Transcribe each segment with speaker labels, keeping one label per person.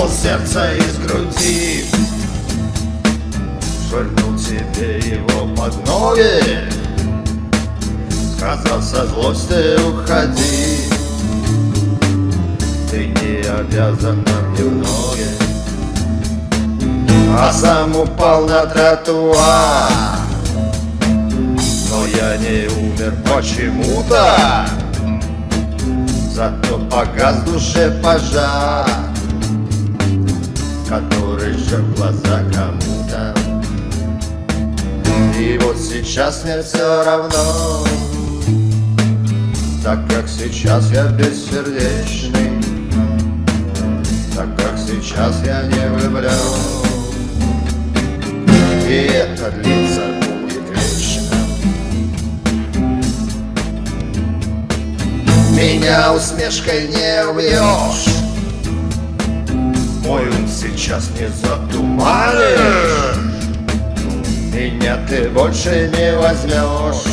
Speaker 1: вырвал сердце из груди, швырнул тебе его под ноги, сказал со злостью уходи, ты не обязан нам немного, а сам упал на тротуар. Но я не умер почему-то, зато погас в душе пожар, который сжег глаза кому-то. И вот сейчас мне все равно, так как сейчас я бессердечный, так как сейчас я не влюблен. И это длится будет вечно. Меня усмешкой не убьешь, мой ум сейчас не затуманишь, меня ты больше не возьмешь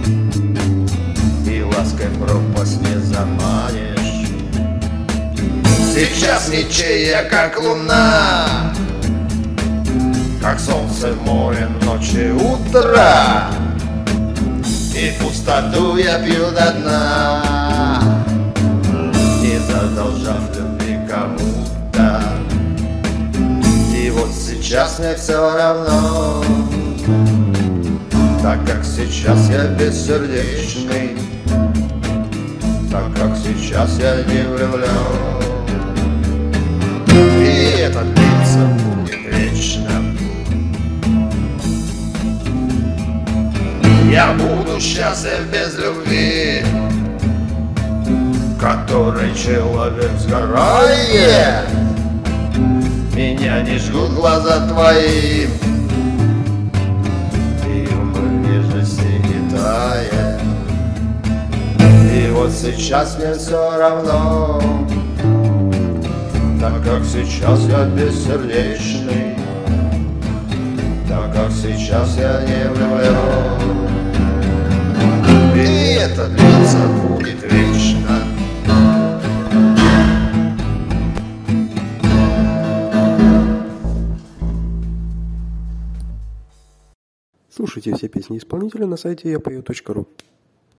Speaker 1: и лаской в пропасть не заманишь. Сейчас ничья, как луна, как солнце в море ночи утра, и пустоту я пью до дна, не задолжав любви кому-то. И вот сейчас мне все равно, так как сейчас я бессердечный, так как сейчас я не влюблен. И это длится будет вечно. Я буду счастлив без любви, которой человек сгорает. Меня не жгут глаза твои, и ум в нежности не тает. И вот сейчас мне все равно, так как сейчас я бессердечный, так как сейчас я не влюблен. И это длится будет вечно.
Speaker 2: Слушайте все песни исполнителя на сайте yapою.ru.